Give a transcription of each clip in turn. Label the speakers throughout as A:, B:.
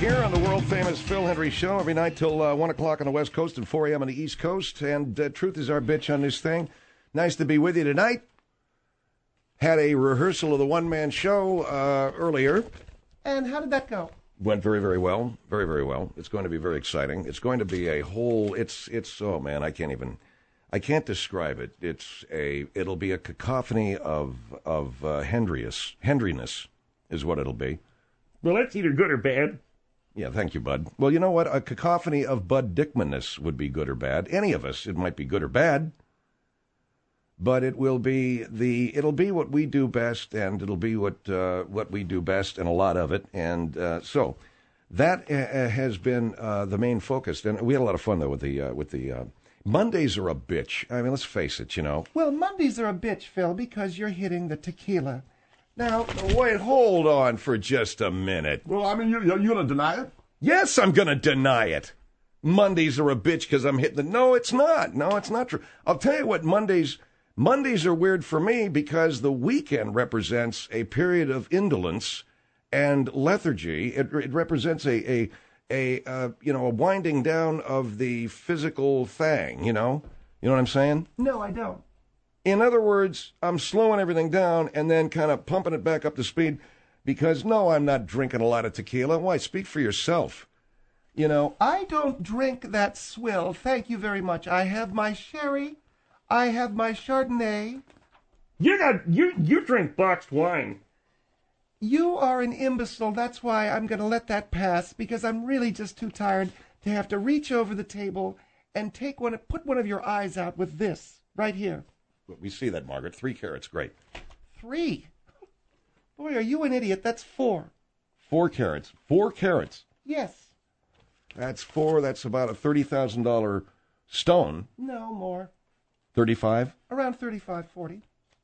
A: here on the world-famous Phil Hendry Show every night till 1 o'clock on the West Coast and 4 a.m. on the East Coast. And truth is our bitch on this thing. Nice to be with you tonight. Had a rehearsal of the one-man show earlier.
B: And how did that go?
A: Went very, very well. Very, very well. It's going to be very exciting. It's going to be a whole, oh man, I can't describe it. It'll be a cacophony of Hendryness is what it'll be.
C: Well, that's either good or bad.
A: Yeah, thank you, Bud. Well, you know what? A cacophony of Bud Dickmanness would be good or bad. Any of us, it might be good or bad. But it'll be what we do best, and it'll be what we do best, and a lot of it. And so that has been the main focus. And we had a lot of fun though with the Mondays are a bitch. I mean, let's face it, you know.
B: Well, Mondays are a bitch, Phil, because you're hitting the tequila. Now,
A: wait, hold on for just a minute.
D: Well, I mean, you're going to deny it?
A: Yes, I'm going to deny it. Mondays are a bitch because I'm hitting the... No, it's not. No, it's not true. I'll tell you what, Mondays are weird for me because the weekend represents a period of indolence and lethargy. It represents a winding down of the physical thing, you know? You know what I'm saying?
B: No, I don't.
A: In other words, I'm slowing everything down and then kind of pumping it back up to speed because, no, I'm not drinking a lot of tequila. Why? Speak for yourself. You know,
B: I don't drink that swill. Thank you very much. I have my sherry. I have my Chardonnay.
C: You drink boxed wine.
B: You are an imbecile. That's why I'm going to let that pass because I'm really just too tired to have to reach over the table and put one of your eyes out with this right here.
A: We see that, Margaret. 3 carats, great.
B: 3? Boy, are you an idiot. That's 4.
A: 4 carats. 4 carats?
B: Yes.
A: That's 4. That's about a $30,000 stone.
B: No, more.
A: 35?
B: Around 35, 40.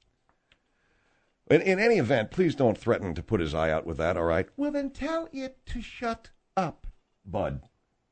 A: In any event, please don't threaten to put his eye out with that, all right?
B: Well, then tell it to shut up.
A: Bud.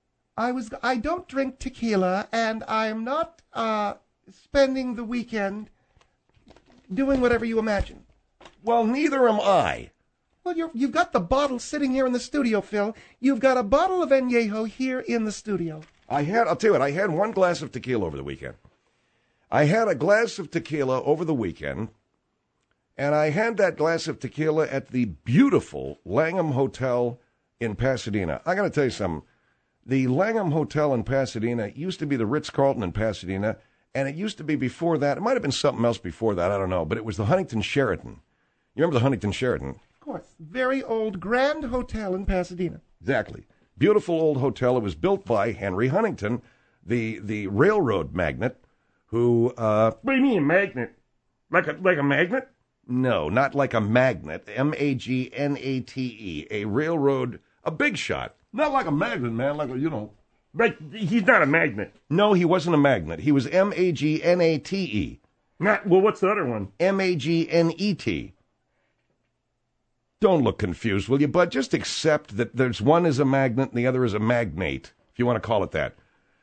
B: I don't drink tequila, and I'm not, spending the weekend doing whatever you imagine.
A: Well, neither am I.
B: Well, you've got the bottle sitting here in the studio, Phil. You've got a bottle of Añejo here in the studio.
A: I'll tell you what, I had 1 glass of tequila over the weekend. I had a glass of tequila over the weekend, and I had that glass of tequila at the beautiful Langham Hotel in Pasadena. I got to tell you something. The Langham Hotel in Pasadena used to be the Ritz-Carlton in Pasadena, and it used to be before that. It might have been something else before that. I don't know. But it was the Huntington Sheraton. You remember the Huntington Sheraton?
B: Of course. Very old Grand Hotel in Pasadena.
A: Exactly. Beautiful old hotel. It was built by Henry Huntington, the railroad magnate, who...
C: What do you mean, magnet? Like a magnet?
A: No, not like a magnet. Magnate. A railroad... A big shot.
D: Not like a magnet, man. Like a, you know...
C: But he's not a magnet.
A: No, he wasn't a magnet. He was Magnate.
C: Well, what's the other one?
A: Magnet. Don't look confused, will you, Bud? Just accept that there's one is a magnet and the other is a magnate, if you want to call it that.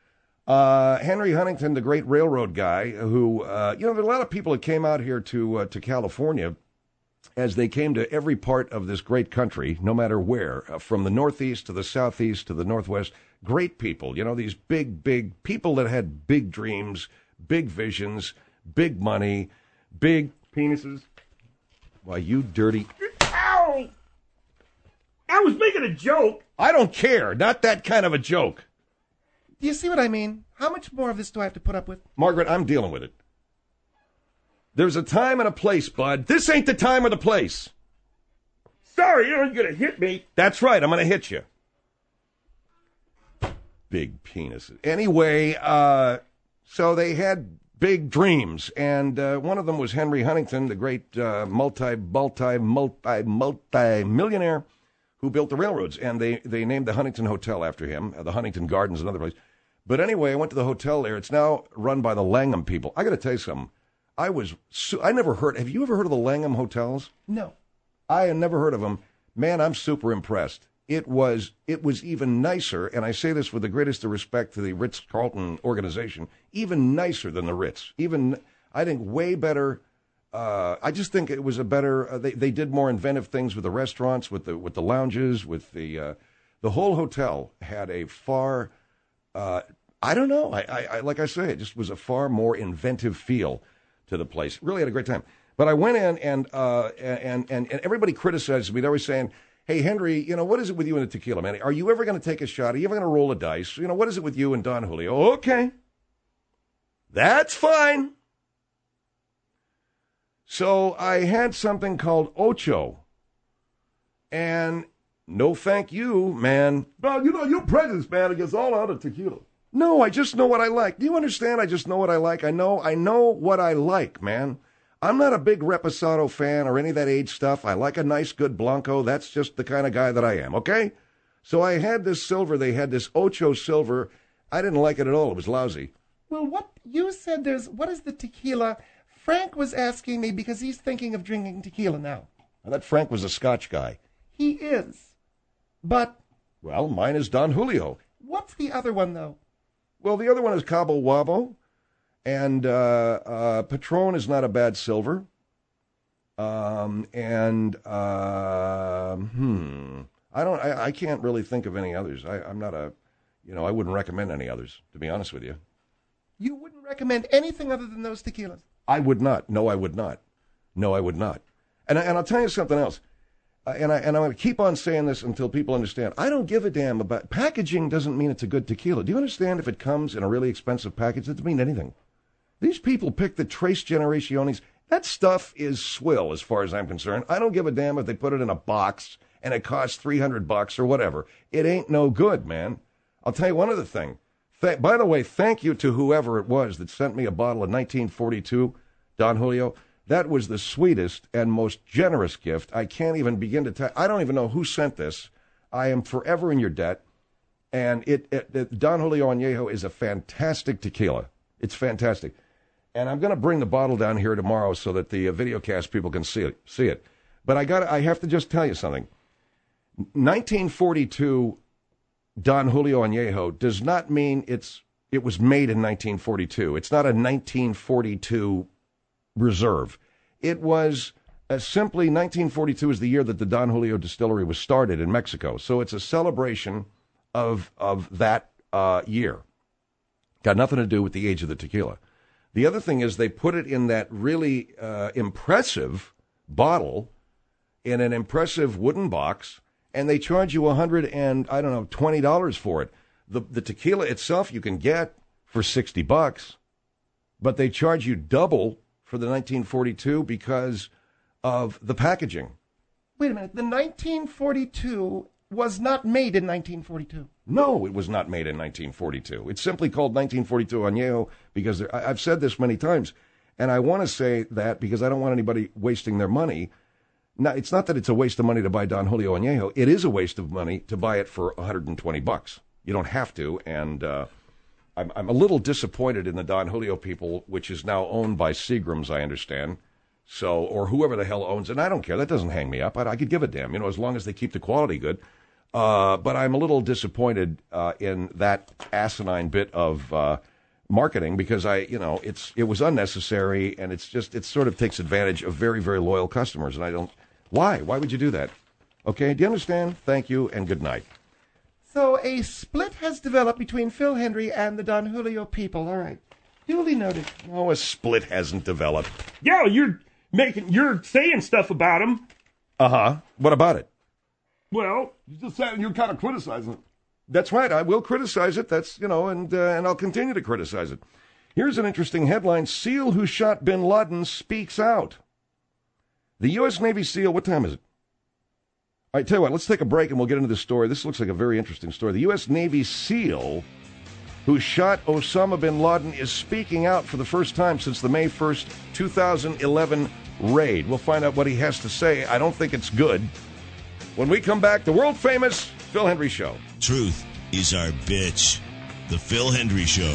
A: Henry Huntington, the great railroad guy, who, there are a lot of people that came out here to California as they came to every part of this great country, no matter where, from the Northeast to the Southeast to the Northwest. Great people, these big people that had big dreams, big visions, big money, big
C: penises.
A: Why, you dirty...
C: Ow! I was making a joke.
A: I don't care. Not that kind of a joke.
B: Do you see what I mean? How much more of this do I have to put up with?
A: Margaret, I'm dealing with it. There's a time and a place, Bud. This ain't the time or the place.
C: Sorry, you're going to hit me.
A: That's right. I'm going to hit you. Big penises. Anyway, so they had big dreams, and one of them was Henry Huntington, the great multi-millionaire who built the railroads, and they named the Huntington Hotel after him, the Huntington Gardens, another place. But anyway, I went to the hotel there. It's now run by the Langham people. I got to tell you something. I never heard. Have you ever heard of the Langham hotels?
B: No.
A: I had never heard of them. Man, I'm super impressed. It was even nicer, and I say this with the greatest of respect to the Ritz-Carlton organization, even nicer than the Ritz. Even, I think, way better. I just think it was a better. They did more inventive things with the restaurants, with the lounges, with the The whole hotel had a far, I don't know, I like I say, it just was a far more inventive feel to the place. Really had a great time. But I went in and everybody criticized me. They were saying, hey, Henry, what is it with you and the tequila, man? Are you ever going to take a shot? Are you ever going to roll a dice? What is it with you and Don Julio? Okay. That's fine. So I had something called Ocho. And no thank you, man.
D: Well, you're prejudiced, man, against all other tequila.
A: No, I just know what I like. Do you understand? I just know what I like. I know what I like, man. I'm not a big Reposado fan or any of that age stuff. I like a nice, good Blanco. That's just the kind of guy that I am, okay? So I had this silver. They had this Ocho silver. I didn't like it at all. It was lousy.
B: Well, what you said what is the tequila? Frank was asking me because he's thinking of drinking tequila now.
A: I thought Frank was a Scotch guy.
B: He is. But...
A: Well, mine is Don Julio.
B: What's the other one, though?
A: Well, the other one is Cabo Wabo. And Patron is not a bad silver. I can't really think of any others. I'm not I wouldn't recommend any others, to be honest with you.
B: You wouldn't recommend anything other than those tequilas?
A: I would not. No, I would not. No, I would not. And I'll tell you something else. And I'm going to keep on saying this until people understand. I don't give a damn about packaging. Doesn't mean it's a good tequila. Do you understand? If it comes in a really expensive package, it doesn't mean anything. These people pick the Tres Generaciones. That stuff is swill as far as I'm concerned. I don't give a damn if they put it in a box and it costs $300 or whatever. It ain't no good, man. I'll tell you one other thing. By the way, thank you to whoever it was that sent me a bottle of 1942 Don Julio. That was the sweetest and most generous gift. I can't even begin to tell. I don't even know who sent this. I am forever in your debt. And Don Julio Añejo is a fantastic tequila. It's fantastic. And I'm going to bring the bottle down here tomorrow so that the videocast people can see it. But I have to just tell you something. 1942 Don Julio Añejo does not mean it was made in 1942. It's not a 1942 reserve. It was simply 1942 is the year that the Don Julio distillery was started in Mexico. So it's a celebration of that year. Got nothing to do with the age of the tequila. The other thing is they put it in that really impressive bottle in an impressive wooden box, and they charge you $20 for it. The tequila itself you can get for $60, but they charge you double for the 1942 because of the packaging.
B: Wait a minute. The 1942 was not made in 1942.
A: No, it was not made in 1942. It's simply called 1942 Añejo because I've said this many times, and I want to say that because I don't want anybody wasting their money. Now, it's not that it's a waste of money to buy Don Julio Añejo. It is a waste of money to buy it for $120. You don't have to, and I'm a little disappointed in the Don Julio people, which is now owned by Seagram's, I understand. So, or whoever the hell owns it, and I don't care. That doesn't hang me up. I could give a damn, as long as they keep the quality good. But I'm a little disappointed in that asinine bit of marketing because it was unnecessary, and it sort of takes advantage of very, very loyal customers, and I don't. Why? Why would you do that? Okay, do you understand? Thank you, and good night.
B: So a split has developed between Phil Hendry and the Don Julio people. All right. Duly noted.
A: Oh, a split hasn't developed.
C: Yeah, you're saying stuff about him.
A: Uh-huh. What about it?
C: Well,
D: You just saying you're kind of criticizing it.
A: That's right. I will criticize it. That's, and I'll continue to criticize it. Here's an interesting headline. SEAL who shot bin Laden speaks out. The U.S. Navy SEAL, what time is it? All right, tell you what, let's take a break and we'll get into this story. This looks like a very interesting story. The U.S. Navy SEAL who shot Osama bin Laden is speaking out for the first time since the May 1st, 2011 raid. We'll find out what he has to say. I don't think it's good. When we come back, the world-famous Phil Hendry Show.
E: Truth is our bitch. The Phil Hendry Show.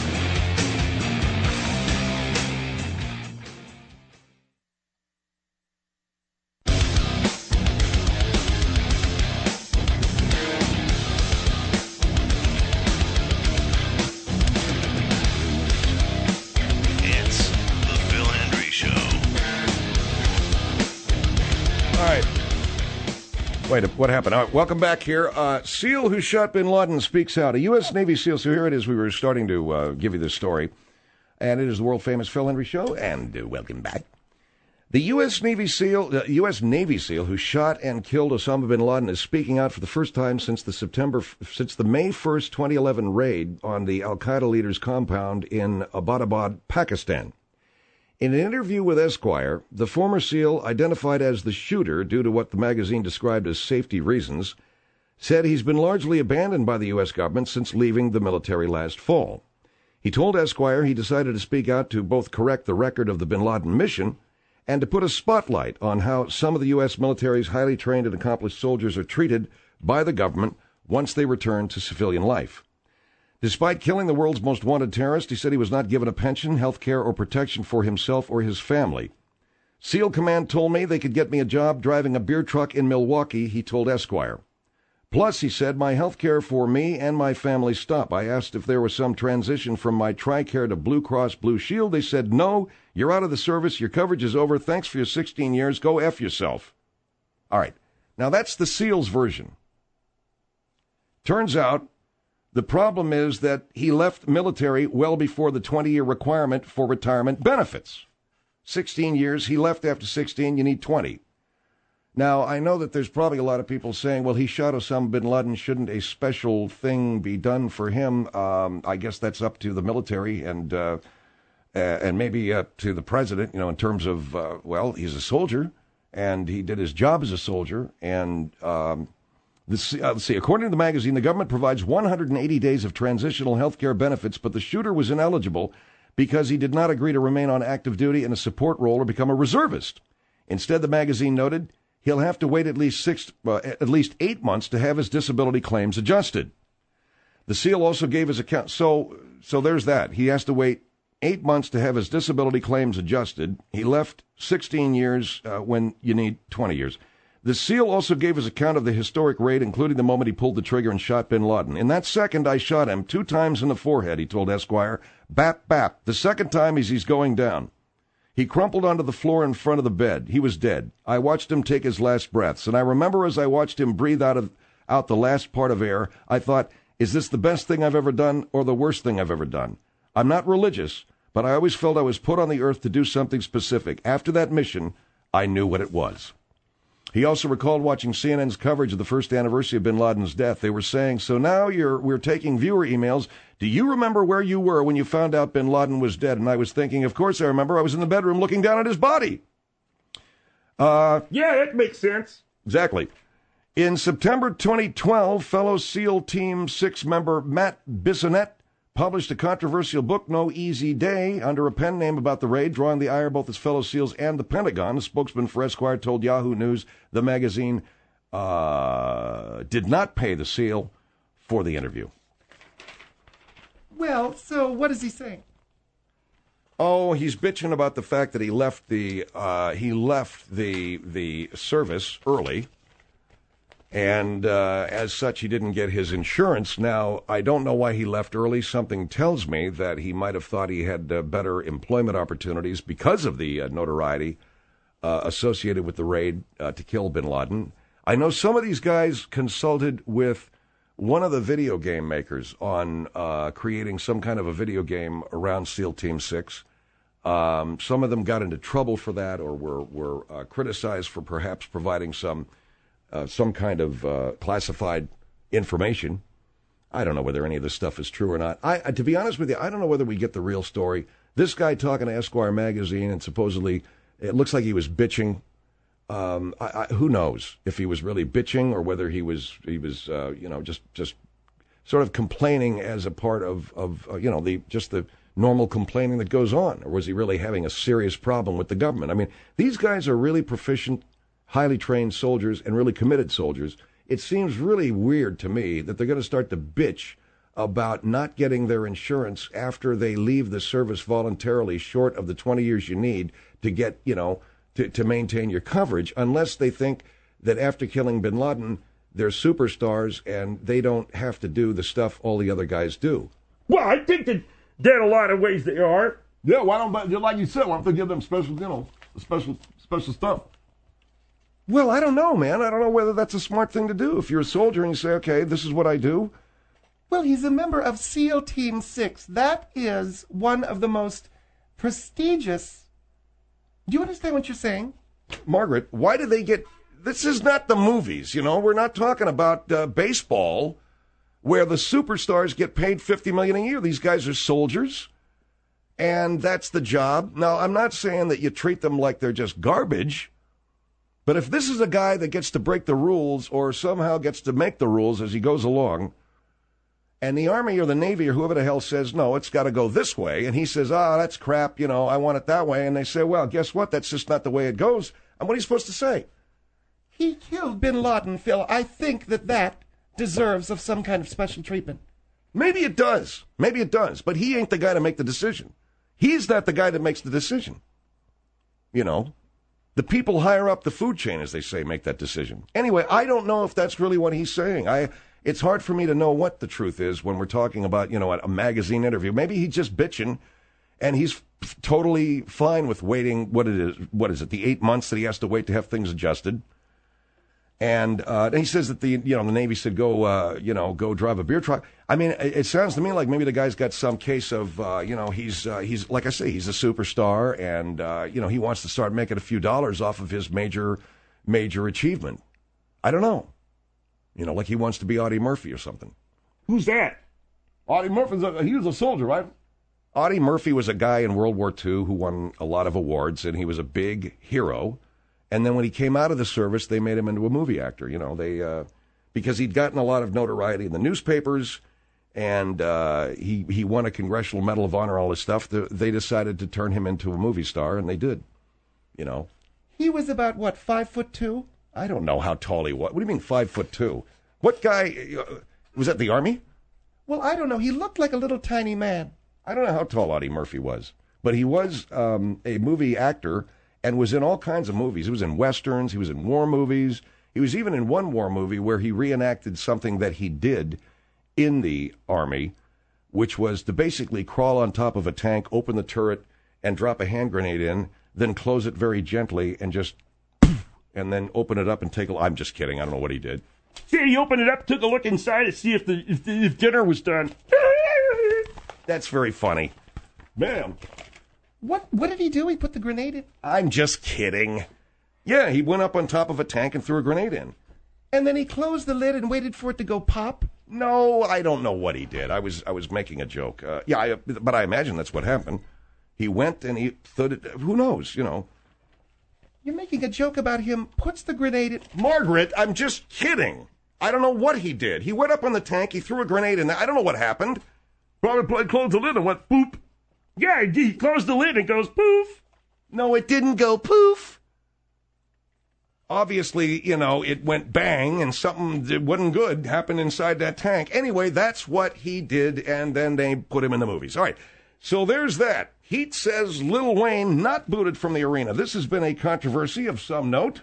E: It's the Phil Hendry Show.
A: All right. Wait, what happened? All right, welcome back here. SEAL who shot bin Laden speaks out. A U.S. Navy SEAL. So here it is. We were starting to give you this story. And it is the world-famous Phil Henry Show. And welcome back. The U.S. Navy SEAL who shot and killed Osama bin Laden is speaking out for the first time since the May 1st, 2011 raid on the Al-Qaeda leader's compound in Abbottabad, Pakistan. In an interview with Esquire, the former SEAL, identified as the shooter due to what the magazine described as safety reasons, said he's been largely abandoned by the U.S. government since leaving the military last fall. He told Esquire he decided to speak out to both correct the record of the bin Laden mission and to put a spotlight on how some of the U.S. military's highly trained and accomplished soldiers are treated by the government once they return to civilian life. Despite killing the world's most wanted terrorist, he said he was not given a pension, health care, or protection for himself or his family. SEAL Command told me they could get me a job driving a beer truck in Milwaukee, he told Esquire. Plus, he said, my health care for me and my family stopped. I asked if there was some transition from my TRICARE to Blue Cross Blue Shield. They said, no, you're out of the service. Your coverage is over. Thanks for your 16 years. Go F yourself. All right. Now, that's the SEAL's version. Turns out the problem is that he left the military well before the 20-year requirement for retirement benefits. 16 years. He left after 16. You need 20. Now, I know that there's probably a lot of people saying, well, he shot Osama bin Laden. Shouldn't a special thing be done for him? I guess that's up to the military and maybe to the president, in terms of, well, he's a soldier, and he did his job as a soldier. And let's see, according to the magazine, the government provides 180 days of transitional health care benefits, but the shooter was ineligible because he did not agree to remain on active duty in a support role or become a reservist. Instead, the magazine noted, he'll have to wait at least 8 months to have his disability claims adjusted. The SEAL also gave his account. So there's that. He has to wait 8 months to have his disability claims adjusted. He left 16 years when you need 20 years. The SEAL also gave his account of the historic raid, including the moment he pulled the trigger and shot bin Laden. In that second, I shot him 2 times in the forehead, he told Esquire. Bap, bap. The second time as he's going down. He crumpled onto the floor in front of the bed. He was dead. I watched him take his last breaths, and I remember as I watched him breathe out the last part of air, I thought, is this the best thing I've ever done or the worst thing I've ever done? I'm not religious, but I always felt I was put on the earth to do something specific. After that mission, I knew what it was. He also recalled watching CNN's coverage of the first anniversary of bin Laden's death. They were saying, so now we're taking viewer emails. Do you remember where you were when you found out bin Laden was dead? And I was thinking, of course I remember. I was in the bedroom looking down at his body.
C: Yeah, that makes sense.
A: Exactly. In September 2012, fellow SEAL Team 6 member Matt Bissonnette published a controversial book, No Easy Day, under a pen name about the raid, drawing the ire of both his fellow SEALs and the Pentagon. A spokesman for Esquire told Yahoo News the magazine did not pay the SEAL for the interview.
B: Well, so what is he saying?
A: Oh, he's bitching about the fact that he left the service early. And as such, he didn't get his insurance. Now, I don't know why he left early. Something tells me that he might have thought he had better employment opportunities because of the notoriety associated with the raid to kill bin Laden. I know some of these guys consulted with one of the video game makers on creating some kind of a video game around SEAL Team 6. Some of them got into trouble for that or were criticized for perhaps providing some kind of classified information. I don't know whether any of this stuff is true or not. To be honest with you, I don't know whether we get the real story. This guy talking to Esquire magazine and supposedly it looks like he was bitching. Who knows if he was really bitching or whether he was just sort of complaining as a part of the normal complaining that goes on, or was he really having a serious problem with the government? I mean, these guys are really proficient, highly trained soldiers and really committed soldiers. It seems really weird to me that they're going to start to bitch about not getting their insurance after they leave the service voluntarily short of the 20 years you need to get, to maintain your coverage, unless they think that after killing bin Laden, they're superstars and they don't have to do the stuff all the other guys do.
C: Well, I think that there are a lot of ways they are.
D: Yeah, why don't, like you said, why don't they give them special, special stuff?
A: Well, I don't know, man. I don't know whether that's a smart thing to do. If you're a soldier and you say, okay, this is what I do.
B: Well, he's a member of SEAL Team 6. That is one of the most prestigious... Do you understand what you're saying?
A: Margaret, why do they get... This is not the movies, you know. We're not talking about baseball where the superstars get paid $50 million a year. These guys are soldiers, and that's the job. Now, I'm not saying that you treat them like they're just garbage, but if this is a guy that gets to break the rules or somehow gets to make the rules as he goes along, and the Army or the Navy or whoever the hell says, no, it's got to go this way, and he says, that's crap, you know, I want it that way, and they say, well, guess what? That's just not the way it goes. And what are you supposed to say?
B: He killed bin Laden, Phil. I think that deserves of some kind of special treatment.
A: Maybe it does. Maybe it does. But he ain't the guy to make the decision. He's not the guy that makes the decision. You know, the people higher up the food chain, as they say, make that decision. Anyway, I don't know if that's really what he's saying. It's hard for me to know what the truth is when we're talking about, you know, a magazine interview. Maybe he's just bitching, and he's totally fine with waiting, what is it, the 8 months that he has to wait to have things adjusted. And he says that the Navy said go drive a beer truck. I mean, it sounds to me like maybe the guy's got some case of he's like I say, he's a superstar, and he wants to start making a few dollars off of his major achievement. I don't know, like he wants to be Audie Murphy or something.
D: Who's that? Audie Murphy's he was a soldier, right?
A: Audie Murphy was a guy in World War II who won a lot of awards, and he was a big hero. And then when he came out of the service, they made him into a movie actor. Because he'd gotten a lot of notoriety in the newspapers, and he won a Congressional Medal of Honor, all this stuff. They decided to turn him into a movie star, and they did.
B: He was about, 5'2"?
A: I don't know how tall he was. What do you mean 5'2"? What guy was that? The Army?
B: Well, I don't know. He looked like a little tiny man.
A: I don't know how tall Audie Murphy was, but he was a movie actor. And was in all kinds of movies. He was in Westerns. He was in war movies. He was even in one war movie where he reenacted something that he did in the Army, which was to basically crawl on top of a tank, open the turret, and drop a hand grenade in, then close it very gently and just, and then open it up and take a... I'm just kidding. I don't know what he did.
C: See, he opened it up, took a look inside to see if dinner was done.
A: That's very funny.
D: Man.
B: What did he do? He put the grenade in?
A: I'm just kidding. Yeah, he went up on top of a tank and threw a grenade in.
B: And then he closed the lid and waited for it to go pop?
A: No, I don't know what he did. I was making a joke. But I imagine that's what happened. He went and he thought it... Who knows, You're
B: making a joke about him, puts the grenade in...
A: Margaret, I'm just kidding. I don't know what he did. He went up on the tank, he threw a grenade in there. I don't know what happened.
D: Probably closed the lid and went boop.
C: Yeah, he closed the lid and goes poof.
A: No, it didn't go poof. Obviously, it went bang and something that wasn't good happened inside that tank. Anyway, that's what he did, and then they put him in the movies. All right, so there's that. Heat says Lil Wayne not booted from the arena. This has been a controversy of some note.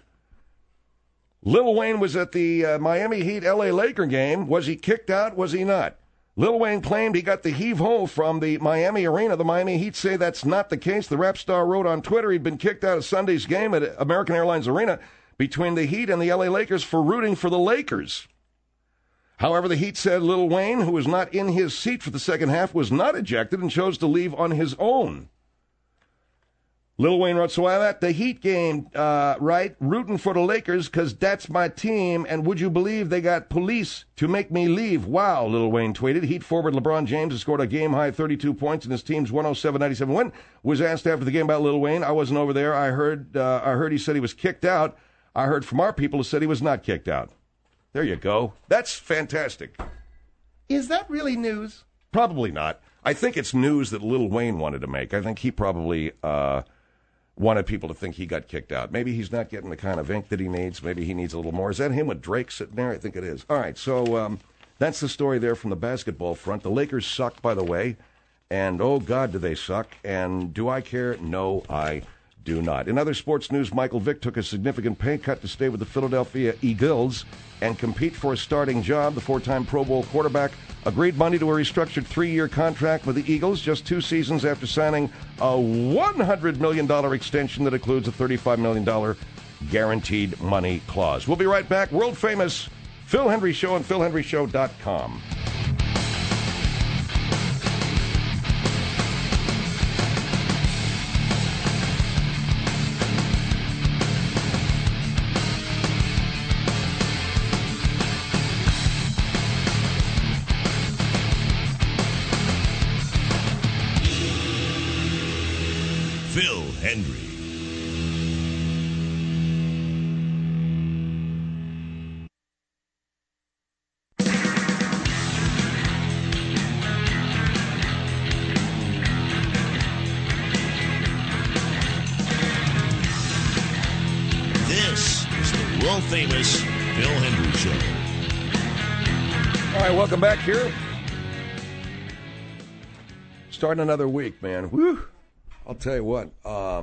A: Lil Wayne was at the Miami Heat LA Laker game. Was he kicked out? Was he not? Lil Wayne claimed he got the heave-ho from the Miami arena. The Miami Heat say that's not the case. The rap star wrote on Twitter he'd been kicked out of Sunday's game at American Airlines Arena between the Heat and the LA Lakers for rooting for the Lakers. However, the Heat said Lil Wayne, who was not in his seat for the second half, was not ejected and chose to leave on his own. Lil Wayne wrote, so I'm at the Heat game, right, rooting for the Lakers because that's my team, and would you believe they got police to make me leave? Wow, Lil Wayne tweeted. Heat forward LeBron James has scored a game-high 32 points in his team's 107-97 win. Was asked after the game about Lil Wayne. I wasn't over there. I heard he said he was kicked out. I heard from our people who said he was not kicked out. There you go. That's fantastic.
B: Is that really news?
A: Probably not. I think it's news that Lil Wayne wanted to make. I think he probably... wanted people to think he got kicked out. Maybe he's not getting the kind of ink that he needs. Maybe he needs a little more. Is that him with Drake sitting there? I think it is. All right, so that's the story there from the basketball front. The Lakers suck, by the way, and oh, God, do they suck. And do I care? No, I do not. In other sports news, Michael Vick took a significant pay cut to stay with the Philadelphia Eagles and compete for a starting job. The four-time Pro Bowl quarterback agreed Monday to a restructured 3-year contract with the Eagles just 2 seasons after signing a $100 million extension that includes a $35 million guaranteed money clause. We'll be right back. World famous Phil Hendrie Show and PhilHendrieShow.com.
E: Phil Hendrie. This is the world-famous Phil Hendrie Show.
A: All right, welcome back here. Starting another week, man. Woo! I'll tell you what,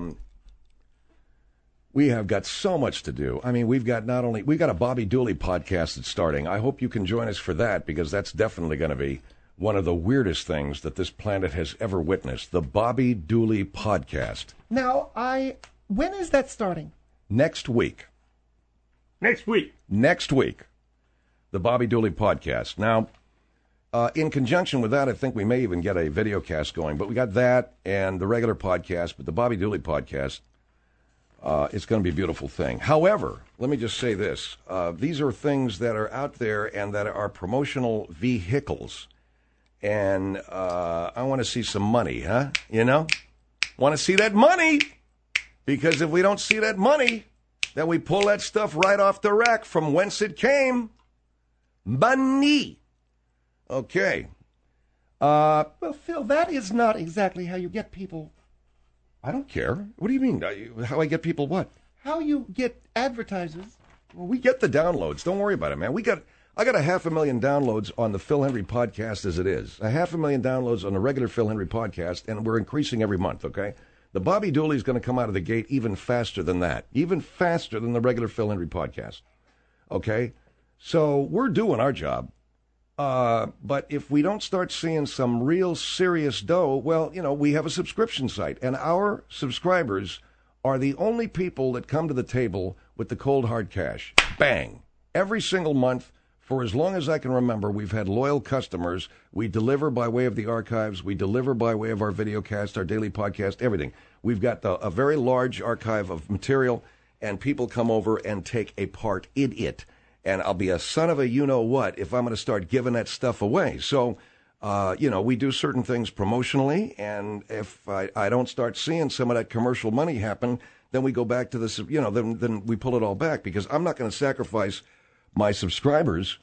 A: we have got so much to do. I mean, we've got a Bobby Dooley podcast that's starting. I hope you can join us for that, because that's definitely going to be one of the weirdest things that this planet has ever witnessed. The Bobby Dooley podcast.
B: Now, when is that starting?
A: Next week.
C: Next week.
A: The Bobby Dooley podcast. Now, in conjunction with that, I think we may even get a video cast going. But we got that and the regular podcast. But the Bobby Dooley podcast, it's going to be a beautiful thing. However, let me just say this. These are things that are out there and that are promotional vehicles. And I want to see some money, huh? You know? Want to see that money. Because if we don't see that money, then we pull that stuff right off the rack from whence it came. Money. Okay.
B: Well, Phil, that is not exactly how you get people.
A: I don't care. What do you mean? How I get people what?
B: How you get advertisers.
A: Well, we get the downloads. Don't worry about it, man. I got 500,000 downloads on the Phil Hendrie podcast as it is. 500,000 downloads on the regular Phil Hendrie podcast, and we're increasing every month, okay? The Bobby Dooley is going to come out of the gate even faster than that. Even faster than the regular Phil Hendrie podcast. Okay? So we're doing our job. But if we don't start seeing some real serious dough, well, you know, we have a subscription site, and our subscribers are the only people that come to the table with the cold hard cash. Bang! Every single month, for as long as I can remember, we've had loyal customers. We deliver by way of the archives. We deliver by way of our video cast, our daily podcast, everything. We've got a very large archive of material, and people come over and take a part in it. And I'll be a son of a you-know-what if I'm going to start giving that stuff away. So, we do certain things promotionally, and if I don't start seeing some of that commercial money happen, then we go back to this, then we pull it all back, because I'm not going to sacrifice my subscribers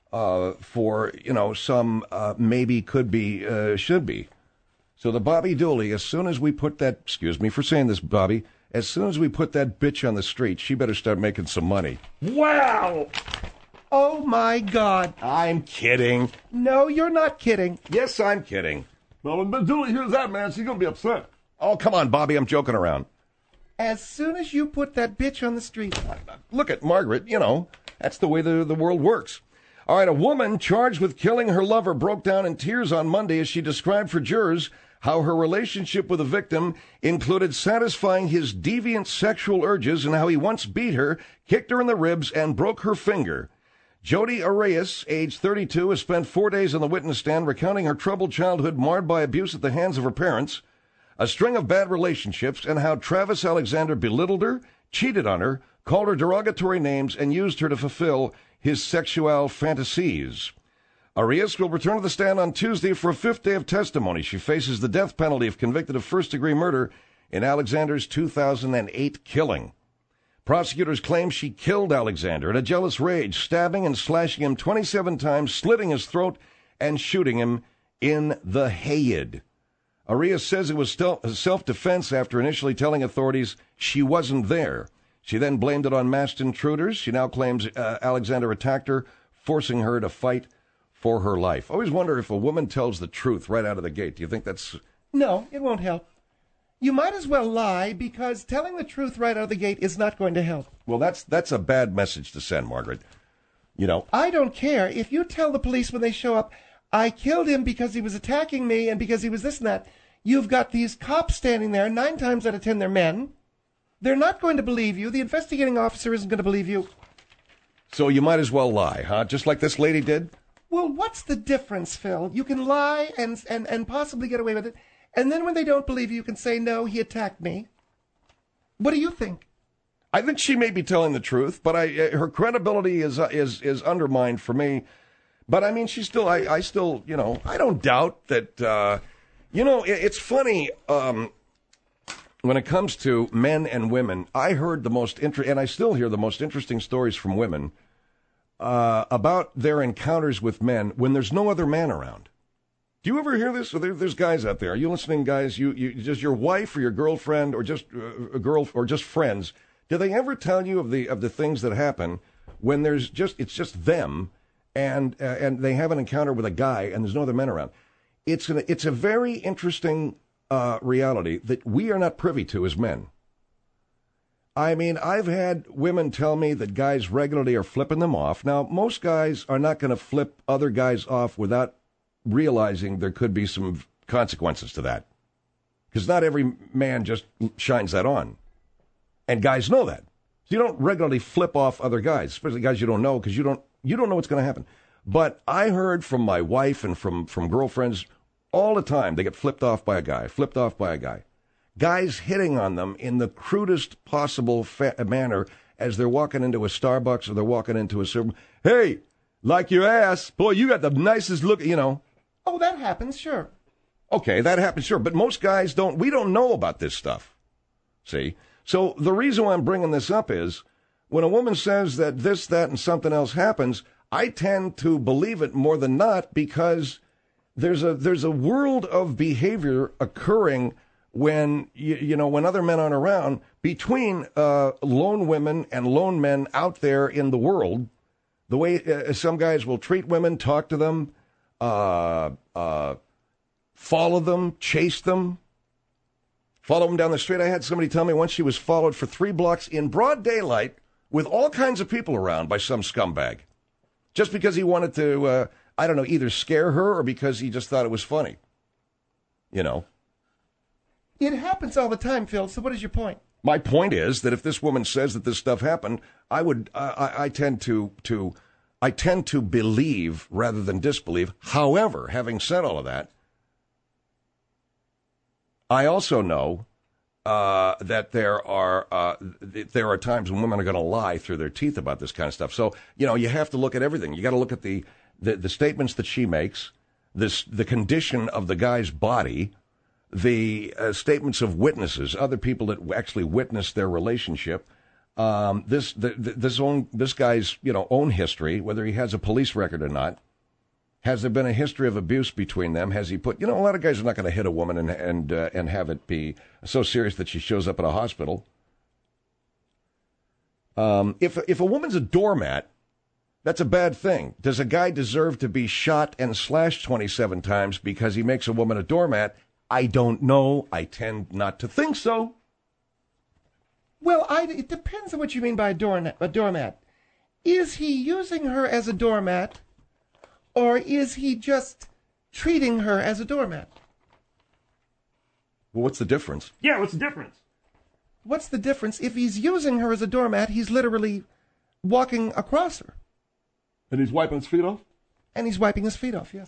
A: for, some maybe, could be, should be. So the Bobby Dooley, as soon as we put that, excuse me for saying this, Bobby, as soon as we put that bitch on the street, she better start making some money.
C: Wow!
B: Oh, my God.
A: I'm kidding.
B: No, you're not kidding.
A: Yes, I'm kidding.
D: Well, when Dooley hears that, man, she's going to be upset.
A: Oh, come on, Bobby, I'm joking around.
B: As soon as you put that bitch on the street.
A: Look at Margaret, that's the way the world works. All right, a woman charged with killing her lover broke down in tears on Monday as she described for jurors how her relationship with the victim included satisfying his deviant sexual urges and how he once beat her, kicked her in the ribs, and broke her finger. Jody Arias, age 32, has spent 4 days on the witness stand recounting her troubled childhood marred by abuse at the hands of her parents, a string of bad relationships, and how Travis Alexander belittled her, cheated on her, called her derogatory names, and used her to fulfill his sexual fantasies. Arias will return to the stand on Tuesday for a fifth day of testimony. She faces the death penalty if convicted of first-degree murder in Alexander's 2008 killing. Prosecutors claim she killed Alexander in a jealous rage, stabbing and slashing him 27 times, slitting his throat, and shooting him in the head. Arias says it was self-defense after initially telling authorities she wasn't there. She then blamed it on masked intruders. She now claims Alexander attacked her, forcing her to fight for her life. I always wonder if a woman tells the truth right out of the gate. Do you think that's...
B: No, it won't help. You might as well lie, because telling the truth right out of the gate is not going to help.
A: Well, that's a bad message to send, Margaret.
B: I don't care. If you tell the police when they show up, I killed him because he was attacking me and because he was this and that, you've got these cops standing there, 9 times out of 10 they're men. They're not going to believe you. The investigating officer isn't going to believe you.
A: So you might as well lie, huh? Just like this lady did?
B: Well, what's the difference, Phil? You can lie and possibly get away with it, and then when they don't believe you, you can say, no, he attacked me. What do you think?
A: I think she may be telling the truth, but her credibility is undermined for me. But I mean, she's still. I still, I don't doubt that. It's funny when it comes to men and women. I heard the most and I still hear the most interesting stories from women about their encounters with men when there's no other man around. Do you ever hear this? So there's guys out there. Are you listening, guys? You just your wife or your girlfriend or just a girl or just friends. Do they ever tell you of the things that happen when it's just them and they have an encounter with a guy and there's no other men around? It's a very interesting reality that we are not privy to as men. I mean, I've had women tell me that guys regularly are flipping them off. Now, most guys are not going to flip other guys off without realizing there could be some consequences to that. Because not every man just shines that on. And guys know that. So you don't regularly flip off other guys, especially guys you don't know, because you don't know what's going to happen. But I heard from my wife and from girlfriends all the time, they get flipped off by a guy. Guys hitting on them in the crudest possible manner as they're walking into a Starbucks or they're walking into a super. Hey, like your ass. Boy, you got the nicest look,
B: Oh, that happens, sure.
A: Okay, that happens, sure. But most guys we don't know about this stuff. See? So the reason why I'm bringing this up is when a woman says that this, that, and something else happens, I tend to believe it more than not because there's a world of behavior occurring when when other men aren't around between lone women and lone men out there in the world. The way some guys will treat women, talk to them, follow them, chase them, follow them down the street. I had somebody tell me once she was followed for 3 blocks in broad daylight with all kinds of people around by some scumbag, just because he wanted to, either scare her or because he just thought it was funny.
B: It happens all the time, Phil, so what is your point?
A: My point is that if this woman says that this stuff happened, I tend to believe rather than disbelieve. However, having said all of that, I also know that there are times when women are going to lie through their teeth about this kind of stuff. So you have to look at everything. You got to look at the statements that she makes, the condition of the guy's body, the statements of witnesses, other people that actually witnessed their relationship, this guy's own history, whether he has a police record or not. Has there been a history of abuse between them? Has he put a lot of guys are not going to hit a woman and have it be so serious that she shows up at a hospital. If a woman's a doormat, that's a bad thing. Does a guy deserve to be shot and slashed 27 times because he makes a woman a doormat? I don't know. I tend not to think so.
B: Well, it depends on what you mean by a doormat. Is he using her as a doormat, or is he just treating her as a doormat?
A: Well, what's the difference?
C: Yeah, what's the difference?
B: What's the difference? If he's using her as a doormat, he's literally walking across her.
D: And he's wiping his feet off?
B: And he's wiping his feet off, yes.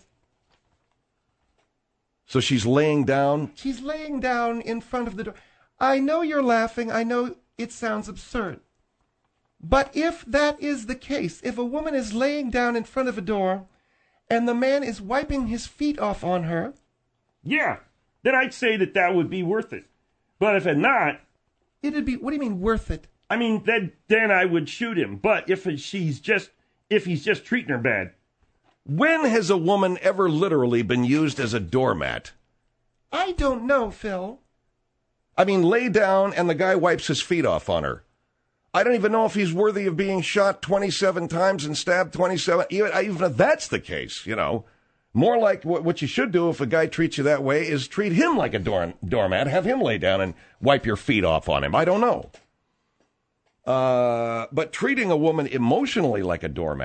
A: So she's laying down?
B: She's laying down in front of the door. I know you're laughing. I know it sounds absurd. But if that is the case, if a woman is laying down in front of a door and the man is wiping his feet off on her...
C: Yeah, then I'd say that would be worth it. But if it's not...
B: It'd be... What do you mean, worth it?
C: I mean, then I would shoot him. But if he's just treating her bad...
A: When has a woman ever literally been used as a doormat?
B: I don't know, Phil.
A: I mean, lay down and the guy wipes his feet off on her. I don't even know if he's worthy of being shot 27 times and stabbed 27. Even if that's the case, More like what you should do if a guy treats you that way is treat him like a doormat. Have him lay down and wipe your feet off on him. I don't know. But treating a woman emotionally like a doormat,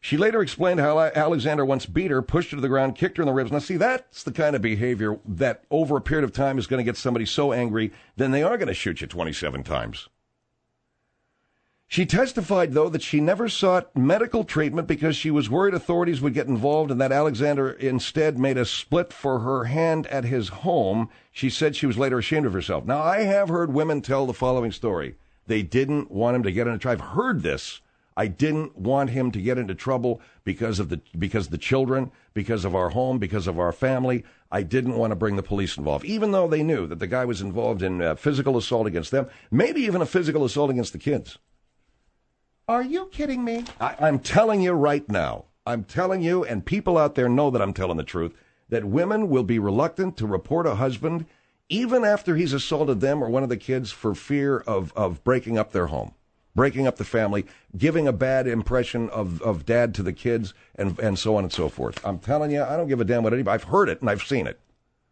A: She later explained how Alexander once beat her, pushed her to the ground, kicked her in the ribs. Now, see, that's the kind of behavior that over a period of time is going to get somebody so angry, then they are going to shoot you 27 times. She testified, though, that she never sought medical treatment because she was worried authorities would get involved and that Alexander instead made a split for her hand at his home. She said she was later ashamed of herself. Now, I have heard women tell the following story. They didn't want him to get into trouble. I've heard this. I didn't want him to get into trouble because of the children, because of our home, because of our family. I didn't want to bring the police involved, even though they knew that the guy was involved in physical assault against them, maybe even a physical assault against the kids.
B: Are you kidding me?
A: I'm telling you right now. I'm telling you, and people out there know that I'm telling the truth, that women will be reluctant to report a husband even after he's assaulted them or one of the kids for fear of breaking up their home, breaking up the family, giving a bad impression of dad to the kids, and so on and so forth. I'm telling you, I don't give a damn what anybody. I've heard it and I've seen it.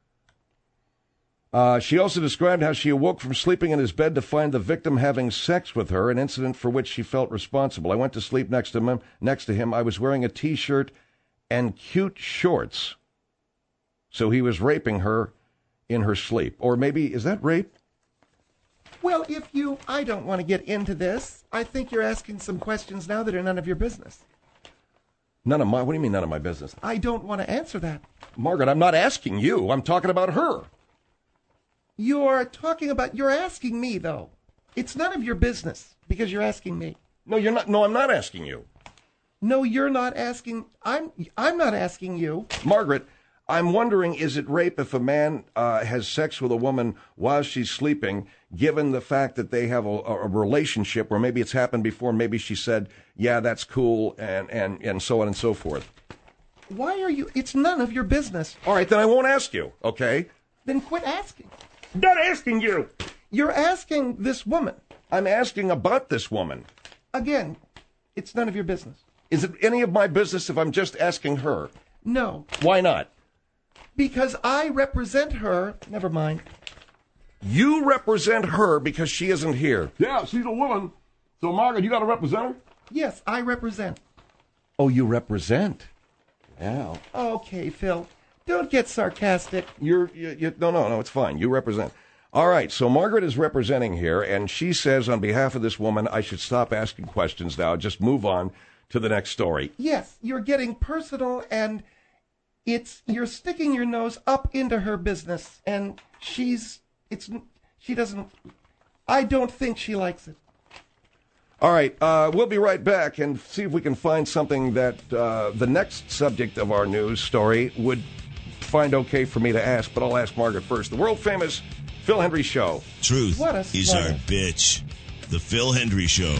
A: She also described how she awoke from sleeping in his bed to find the victim having sex with her, an incident for which she felt responsible. I went to sleep next to him. I was wearing a T-shirt and cute shorts. So he was raping her in her sleep. Or maybe, is that rape?
B: Well, I don't want to get into this. I think you're asking some questions now that are none of your business.
A: What do you mean none of my business?
B: I don't want to answer that.
A: Margaret, I'm not asking you. I'm talking about her.
B: You're asking me, though. It's none of your business because you're asking me.
A: No, you're not. No, I'm not asking you.
B: No, you're not asking. I'm not asking you.
A: Margaret, I'm wondering, is it rape if a man has sex with a woman while she's sleeping, given the fact that they have a relationship, or maybe it's happened before, maybe she said, yeah, that's cool, and so on and so forth?
B: Why are you? It's none of your business.
A: All right, then I won't ask you, okay?
B: Then quit asking.
C: Not asking you.
B: You're asking this woman.
A: I'm asking about this woman.
B: Again, it's none of your business.
A: Is it any of my business if I'm just asking her?
B: No.
A: Why not?
B: Because I represent her. Never mind.
A: You represent her because she isn't here.
D: Yeah, she's a woman. So, Margaret, you got to represent her?
B: Yes, I represent.
A: Oh, you represent? Yeah.
B: Okay, Phil. Don't get sarcastic.
A: No, it's fine. You represent. All right, so Margaret is representing here, and she says on behalf of this woman, I should stop asking questions now, just move on to the next story.
B: Yes, you're getting personal, and you're sticking your nose up into her business, and I don't think she likes it.
A: All right, we'll be right back and see if we can find something that the next subject of our news story would find okay for me to ask, but I'll ask Margaret first. The world-famous Phil Hendrie Show.
E: Truth is our bitch. The Phil Hendrie Show.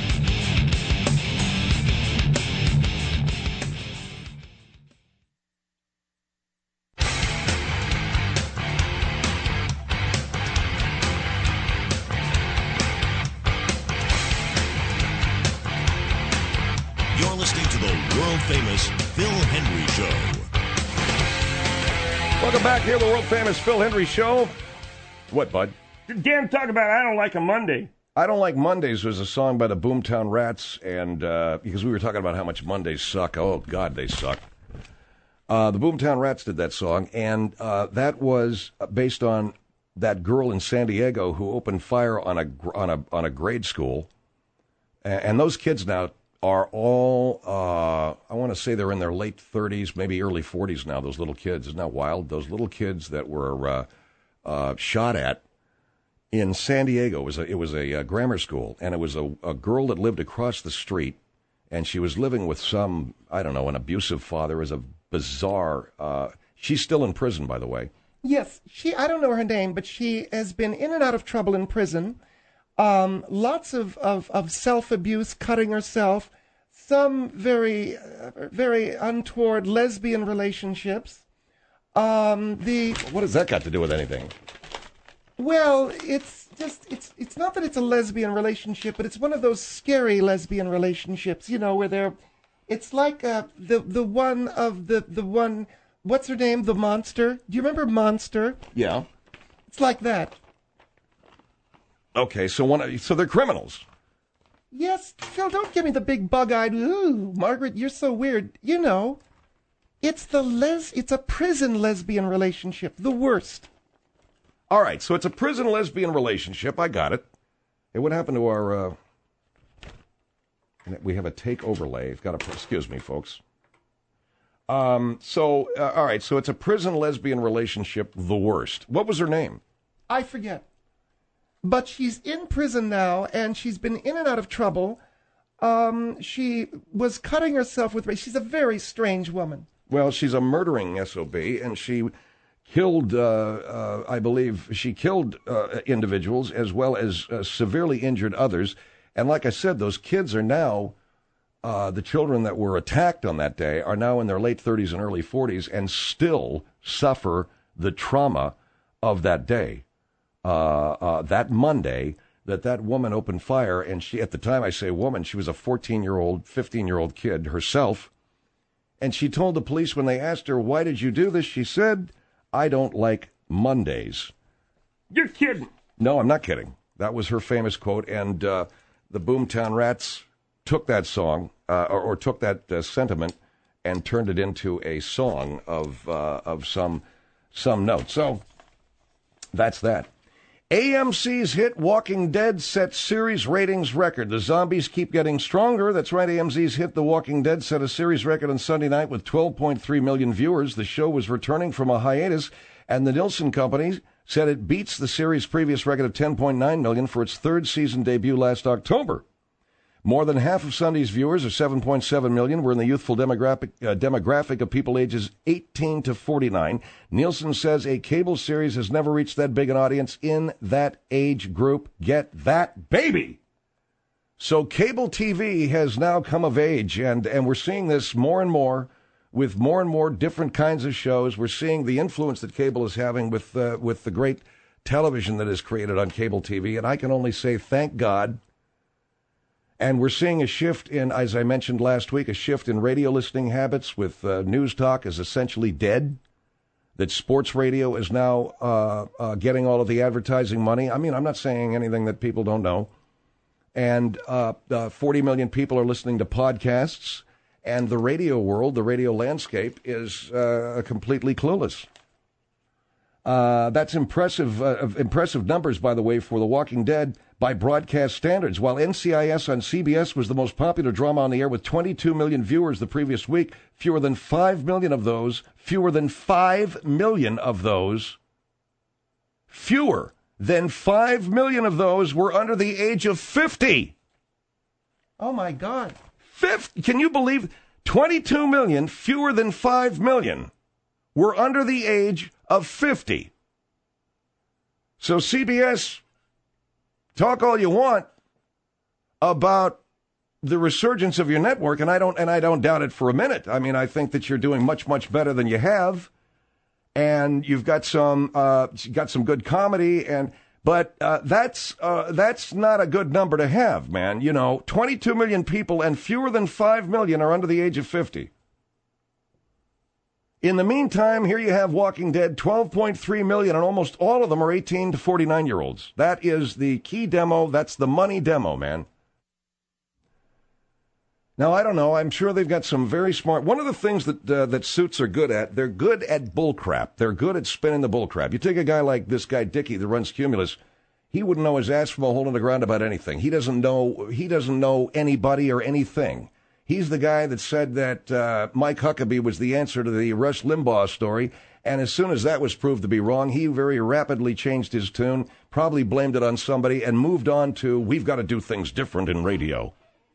E: You're listening to the world-famous Phil Hendrie Show.
A: Welcome back here to the world-famous Phil Hendrie Show. What, bud?
C: Dan, talk about I Don't Like a Monday.
A: I Don't Like Mondays was a song by the Boomtown Rats, and because we were talking about how much Mondays suck. Oh, God, they suck. The Boomtown Rats did that song, and that was based on that girl in San Diego who opened fire on a grade school. And those kids now are all, I want to say they're in their late 30s, maybe early 40s now, those little kids. Isn't that wild? Those little kids that were shot at in San Diego. It was a grammar school, and it was a girl that lived across the street, and she was living with some, I don't know, an abusive father. It was a bizarre, she's still in prison, by the way.
B: Yes, I don't know her name, but she has been in and out of trouble in prison. Lots of self-abuse, cutting herself, some very, very untoward lesbian relationships.
A: What has that got to do with anything?
B: Well, it's not that it's a lesbian relationship, but it's one of those scary lesbian relationships, where it's like the one, what's her name, the Monster? Do you remember Monster?
A: Yeah.
B: It's like that.
A: Okay, so they're criminals.
B: Yes, Phil, don't give me the big bug-eyed, ooh, Margaret, you're so weird. You know, it's a prison lesbian relationship, the worst.
A: All right, so it's a prison lesbian relationship. I got it. Hey, what happened to our, we have a take overlay. Excuse me, folks. All right, so it's a prison lesbian relationship, the worst. What was her name?
B: I forget. But she's in prison now, and she's been in and out of trouble. She was cutting herself with... She's a very strange woman.
A: Well, she's a murdering SOB, and she killed, I believe, individuals as well as severely injured others. And like I said, those kids are now, the children that were attacked on that day are now in their late 30s and early 40s and still suffer the trauma of that day. That Monday, that woman opened fire, and she, at the time I say woman, she was a 14-year-old, 15-year-old kid herself, and she told the police when they asked her, why did you do this? She said, I don't like Mondays.
C: You're kidding.
A: No, I'm not kidding. That was her famous quote, and the Boomtown Rats took that song, or took that sentiment, and turned it into a song of some note. So, that's that. AMC's hit Walking Dead set series ratings record. The zombies keep getting stronger. That's right, AMC's hit The Walking Dead set a series record on Sunday night with 12.3 million viewers. The show was returning from a hiatus, and the Nielsen Company said it beats the series' previous record of 10.9 million for its third season debut last October. More than half of Sunday's viewers, or 7.7 million, were in the youthful demographic of people ages 18 to 49. Nielsen says a cable series has never reached that big an audience in that age group. Get that, baby! So cable TV has now come of age, and we're seeing this more and more with more and more different kinds of shows. We're seeing the influence that cable is having with the great television that is created on cable TV, and I can only say thank God. And we're seeing a shift in, as I mentioned last week, a shift in radio listening habits with news talk is essentially dead, that sports radio is now getting all of the advertising money. I mean, I'm not saying anything that people don't know. And 40 million people are listening to podcasts, and the radio world, the radio landscape, is completely clueless. That's impressive numbers, by the way, for The Walking Dead by broadcast standards. While NCIS on CBS was the most popular drama on the air with 22 million viewers the previous week, fewer than 5 million of those were under the age of 50.
B: Oh, my God.
A: Can you believe 22 million, fewer than 5 million, were under the age of 50. So CBS, talk all you want about the resurgence of your network, and I don't doubt it for a minute. I mean, I think that you're doing much, much better than you have, and you've got some good comedy, but that's not a good number to have, man. You know, 22 million people and fewer than 5 million are under the age of 50. In the meantime, here you have Walking Dead, 12.3 million, and almost all of them are 18 to 49-year-olds. That is the key demo. That's the money demo, man. Now, I don't know. I'm sure they've got some very smart... One of the things that suits are good at, they're good at bullcrap. They're good at spinning the bullcrap. You take a guy like this guy, Dickey, that runs Cumulus. He wouldn't know his ass from a hole in the ground about anything. He doesn't know anybody or anything. He's the guy that said that Mike Huckabee was the answer to the Rush Limbaugh story, and as soon as that was proved to be wrong, he very rapidly changed his tune, probably blamed it on somebody, and moved on to, we've got to do things different in radio.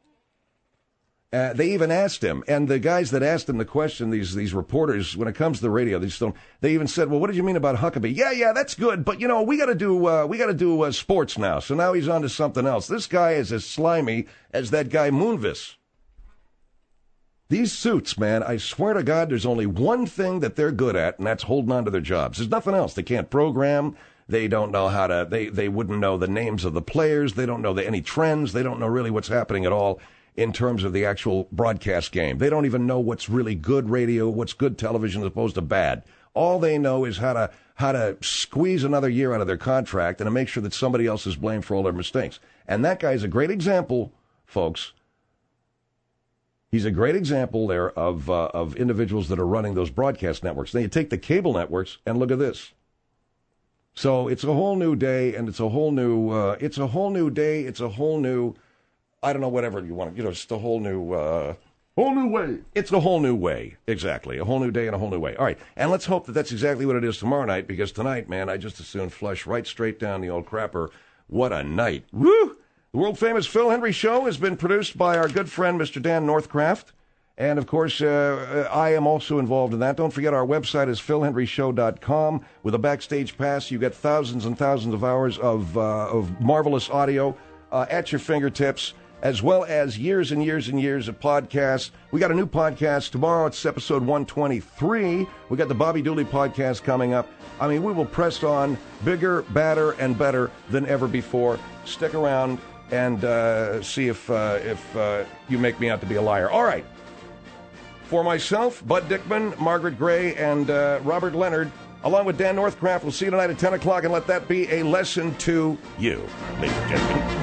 A: They even asked him, and the guys that asked him the question, these reporters, when it comes to the radio, they even said, well, what did you mean about Huckabee? Yeah, that's good, but, you know, we got to do sports now, so now he's on to something else. This guy is as slimy as that guy Moonves. These suits, man, I swear to God, there's only one thing that they're good at, and that's holding on to their jobs. There's nothing else. They can't program. They don't know how to, they wouldn't know the names of the players. They don't know any trends. They don't know really what's happening at all in terms of the actual broadcast game. They don't even know what's really good radio, what's good television as opposed to bad. All they know is how to squeeze another year out of their contract and to make sure that somebody else is blamed for all their mistakes. And that guy's a great example folks. He's a great example there of individuals that are running those broadcast networks. Then you take the cable networks and look at this. So it's a whole new day, and it's a whole new day. It's a whole new, I don't know, whatever you want. Just a whole new
D: way.
A: It's a whole new way. Exactly. A whole new day and a whole new way. All right. And let's hope that that's exactly what it is tomorrow night, because tonight, man, I just as soon flush right straight down the old crapper. What a night. Woo! The world-famous Phil Hendrie Show has been produced by our good friend, Mr. Dan Northcraft. And, of course, I am also involved in that. Don't forget, our website is philhendrieshow.com. With a backstage pass, you get thousands and thousands of hours of marvelous audio at your fingertips, as well as years and years and years of podcasts. We got a new podcast tomorrow. It's episode 123. We got the Bobby Dooley podcast coming up. I mean, we will press on bigger, badder, and better than ever before. Stick around and see if you make me out to be a liar. All right. For myself, Bud Dickman, Margaret Gray, and Robert Leonard, along with Dan Northcraft, we'll see you tonight at 10 o'clock, and let that be a lesson to you, ladies and gentlemen.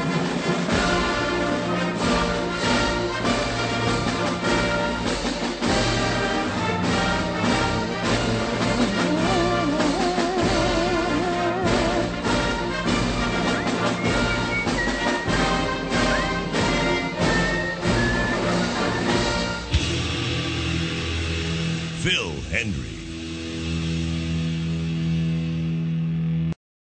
E: Phil Hendrie.